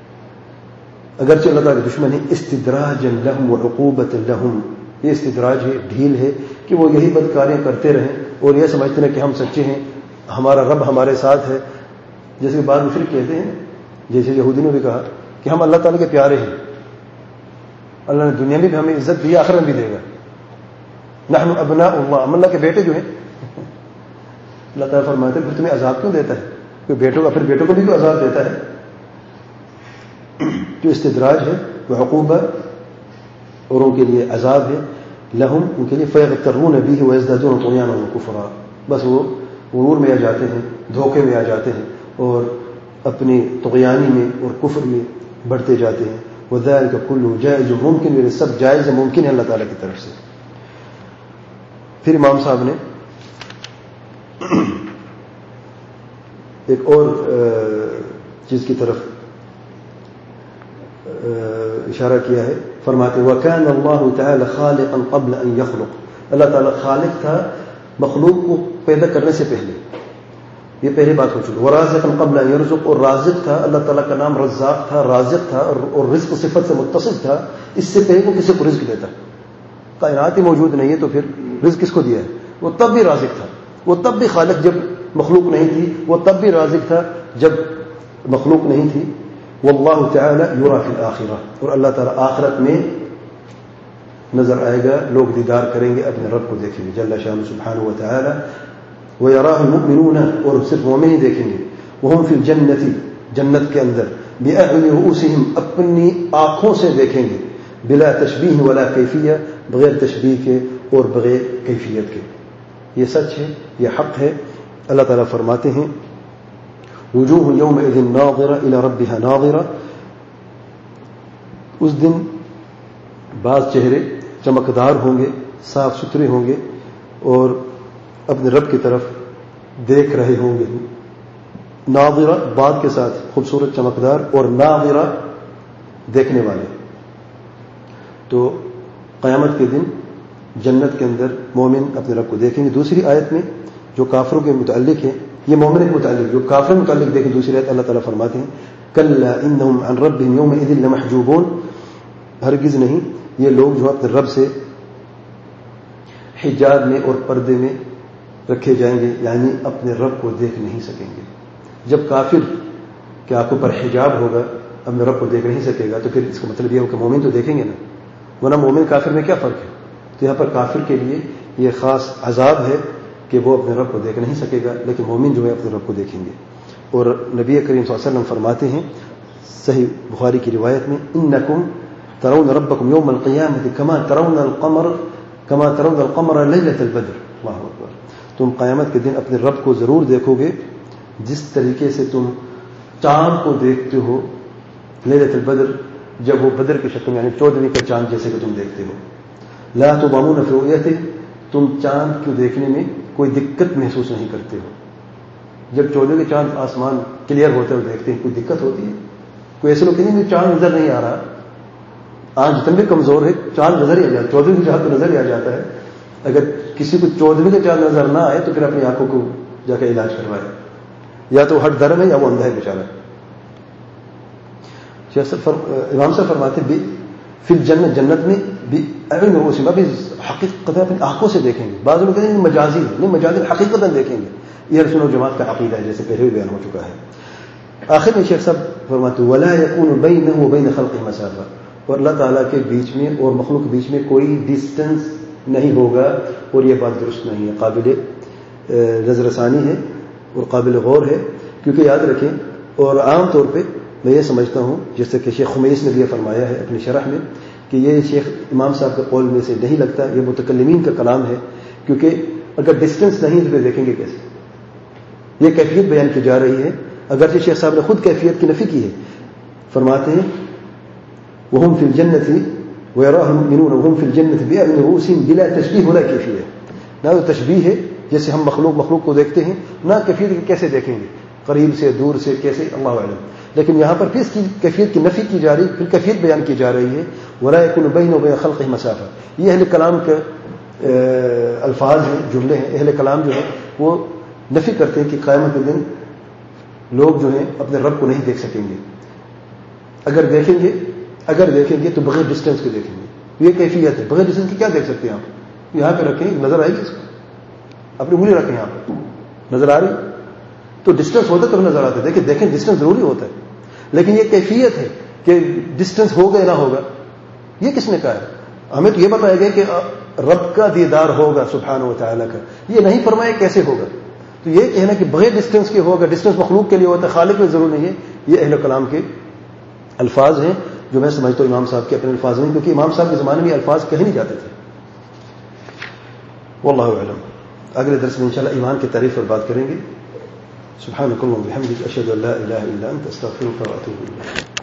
اگرچہ اللہ تعالیٰ کے دشمن ہیں. استدراجا لهم وعقوبة لهم, یہ استدراج ہے, ڈھیل ہے کہ وہ یہی بدکاریاں کرتے رہیں اور یہ سمجھتے ہیں کہ ہم سچے ہیں, ہمارا رب ہمارے ساتھ ہے. جیسے کہ بعض مشرک کہتے ہیں, جیسے یہودی نے بھی کہا کہ ہم اللہ تعالیٰ کے پیارے ہیں, اللہ نے دنیا میں بھی ہمیں عزت دی, آخرت بھی دے گا. نحن ابناء اللہ, ہم اللہ کے بیٹے جو ہیں. اللہ تعالیٰ فرماتے ہیں پھر تمہیں عذاب کیوں دیتا ہے؟ کہ بیٹوں کا پھر بیٹوں کو بھی کیوں عذاب دیتا ہے؟ جو استدراج ہے وہ عقوبہ اور ان کے لیے عذاب ہے. لہم, ان کے لیے فیغترون به ویزدادون طغیانا وکفرا, بس وہ غرور میں آ جاتے ہیں, دھوکے میں آ جاتے ہیں اور اپنی طغیانی میں اور کفر میں بڑھتے جاتے ہیں. وذلك كله جائز ممکن, یہ سب جائز ممکن ہے اللہ تعالیٰ کی طرف سے. پھر امام صاحب نے ایک اور چیز کی طرف اشارہ کیا ہے, فرماتے وَكَانَ اللَّهُ تَعَالَى خَالِقًا قَبْلَ أَن يَخْلُقَ, اللہ تعالیٰ خالق تھا مخلوق کو پیدا کرنے سے پہلے. یہ پہلی بات ہو چکی. ورازقا قبل ان يرزق, اور رازق تھا, اللہ تعالیٰ کا نام رزاق تھا, رازق تھا, اور رزق صفت سے متصف تھا, اس سے پہلے وہ کسی کو رزق دیتا. کائنات ہی موجود نہیں ہے تو پھر رزق کس کو دیا ہے؟ وہ تب بھی رازق تھا, وہ تب بھی خالق جب مخلوق نہیں تھی, وہ تب بھی رازق تھا جب مخلوق نہیں تھی. واللہ تعالی یرا فی الآخرہ, اور اللہ تعالیٰ آخرت میں نظر آئے گا, لوگ دیدار کریں گے, اپنے رب کو دیکھیں گے جل شانہ سبحانہ و تعالی. وَيَرَاهُ الْمُؤْمِنُونَ, اور صرف مومن ہی دیکھیں گے. وَهُمْ فِي الْجَنَّةِ, جنت کے اندر, بِأَعْيُنِ رُؤُوسِهِمْ, اپنی آنکھوں سے دیکھیں گے, بلا تشبیہ ولا کیفیہ, بغیر تشبیہ کے اور بغیر کیفیت کے. یہ سچ ہے, یہ حق ہے. اللہ تعالیٰ فرماتے ہیں وجوہ یومئذ ناظرہ الی ربها ناظرہ, اس دن بعض چہرے چمکدار ہوں گے, صاف ستھرے ہوں گے, اور اپنے رب کی طرف دیکھ رہے ہوں گے. ناظرہ بعد کے ساتھ خوبصورت چمکدار, اور ناظرہ دیکھنے والے. تو قیامت کے دن جنت کے اندر مومن اپنے رب کو دیکھیں گے. دوسری آیت میں جو کافروں کے متعلق ہے, یہ مومن کے متعلق, جو کافر متعلق دیکھیں دوسری آیت اللہ تعالیٰ فرماتے ہیں کلا انہم عن ربہم یومئذ لمحجوبون, ہرگز نہیں, یہ لوگ جو اپنے رب سے حجاب میں اور پردے میں رکھے جائیں گے, یعنی اپنے رب کو دیکھ نہیں سکیں گے. جب کافر کے آنکھوں پر حجاب ہوگا, اپنے رب کو دیکھ نہیں سکے گا, تو پھر اس کا مطلب یہ ہو کہ مومن تو دیکھیں گے نا, ورنہ مومن کافر میں کیا فرق ہے؟ تو یہاں پر کافر کے لیے یہ خاص عذاب ہے کہ وہ اپنے رب کو دیکھ نہیں سکے گا, لیکن مومن جو ہے اپنے رب کو دیکھیں گے. اور نبی کریم صلی اللہ علیہ وسلم فرماتے ہیں صحیح بخاری کی روایت میں انکم ترون ربکم یوم القیامۃ کما ترون القمر کما ترون القمر لیلۃ البدر. اللہ اکبر. تم قیامت کے دن اپنے رب کو ضرور دیکھو گے جس طریقے سے تم چاند کو دیکھتے ہو لیلۃ البدر, جب وہ بدر کی شکل میں, یعنی چودھویں کا چاند جیسے کہ تم دیکھتے ہو. لا تضامون فی رؤیتہ, تم چاند کو دیکھنے میں کوئی دقت محسوس نہیں کرتے ہو. جب چودھویں کے چاند آسمان کلیئر ہوتے ہوئے دیکھتے ہیں, کوئی دقت ہوتی ہے؟ کوئی ایسے لوگ نہیں چاند نظر نہیں آ رہا, آج جتنے بھی کمزور ہے چاند نظر ہی آ جاتا ہے, چودھویں کے چاند تو نظر ہی آ جاتا ہے. اگر کسی کو چودھویں کے چاند نظر نہ آئے تو پھر اپنی آنکھوں کو جا کے علاج کروائے, یا تو ہٹ درم ہے یا وہ اندھا ہے بیچارہ. امام صاحب فرماتے فی الجنت, جنت میں بھی حقیقت اپنی آنکھوں سے دیکھیں گے. بعض لوگ کہتے ہیں مجازی نہیں, مجازی حقیقت دیکھیں گے. یہ رسول و جماعت کا عقیدہ ہے جیسے پہلے بھی بیان ہو چکا ہے. آخر میں شیخ صاحب فرماتے ولا یکون بینہ وبین خلقہ مسافہ, اور اللہ تعالیٰ کے بیچ میں اور مخلوق کے بیچ میں کوئی ڈسٹینس نہیں ہوگا, اور یہ بات درست نہیں ہے, قابل نظر ثانی ہے اور قابل غور ہے. کیونکہ یاد رکھیں, اور عام طور پہ میں یہ سمجھتا ہوں جیسے کہ شیخ خمیس نے بھی یہ فرمایا ہے اپنی شرح میں کہ یہ شیخ امام صاحب کے قول میں سے نہیں لگتا, یہ متکلمین کا کلام ہے. کیونکہ اگر ڈسٹینس نہیں تو پھر دیکھیں گے کیسے؟ یہ کیفیت بیان کی جا رہی ہے, اگرچہ شیخ صاحب نے خود کیفیت کی نفی کی ہے. فرماتے ہیں وہم فی الجنت ویراہم المؤمنون وہم فی الجنت بأعین رؤوسہم بلا تشبیہ ولا کیفیہ. نہ تو تشبیہ ہے جیسے ہم مخلوق مخلوق کو دیکھتے ہیں, نہ کیفیت کیسے دیکھیں گے, قریب سے دور سے کیسے, اللہ اعلم. لیکن یہاں پر پھر اس کی کیفیت کی نفی کی جا رہی, پھر کیفیت بیان کی جا رہی ہے. ولا یکون بینہ وبین خلقہ مسافہ. یہ اہل کلام کے الفاظ ہیں, جملے ہیں. اہل کلام جو ہے وہ نفی کرتے ہیں کہ قیامت کے دن لوگ جو ہیں اپنے رب کو نہیں دیکھ سکیں گے. اگر دیکھیں گے اگر دیکھیں گے تو بغیر ڈسٹینس کے دیکھیں گے. یہ کیفیت ہے, بغیر ڈسٹینس کی کیا دیکھ سکتے ہیں آپ؟ یہاں پہ رکھیں, نظر آئے گی اس کو, اپنی انگلی رکھیں یہاں پہ, نظر آ رہی تو ڈسٹینس ہوتا ہے تب نظر آتا ہے. دیکھیں دیکھیں ڈسٹینس ضروری ہوتا ہے, لیکن یہ کیفیت ہے کہ ڈسٹینس ہوگا یا نہ ہوگا, یہ کس نے کہا ہے؟ ہمیں تو یہ بتایا گیا کہ رب کا دیدار ہوگا سبحانہ و تعالیٰ کا, یہ نہیں فرمایا کیسے ہوگا. تو یہ کہنا کہ بغیر ڈسٹینس کے ہوگا, ڈسٹینس مخلوق کے لیے ہوتا ہے, خالق میں ضرور نہیں ہے, یہ اہل کلام کے الفاظ ہیں جو میں سمجھتا ہوں امام صاحب کے اپنے الفاظ نہیں, کیونکہ امام صاحب کے زمانے میں الفاظ کہے نہیں جاتے تھے. واللہ اعلم. اگلے درس میں انشاءاللہ ایمان کی تعریف پر بات کریں گے. سبحانک اللہم و بحمدک اشہد ان لا الہ الا انت استغفرک و اتوب الیک.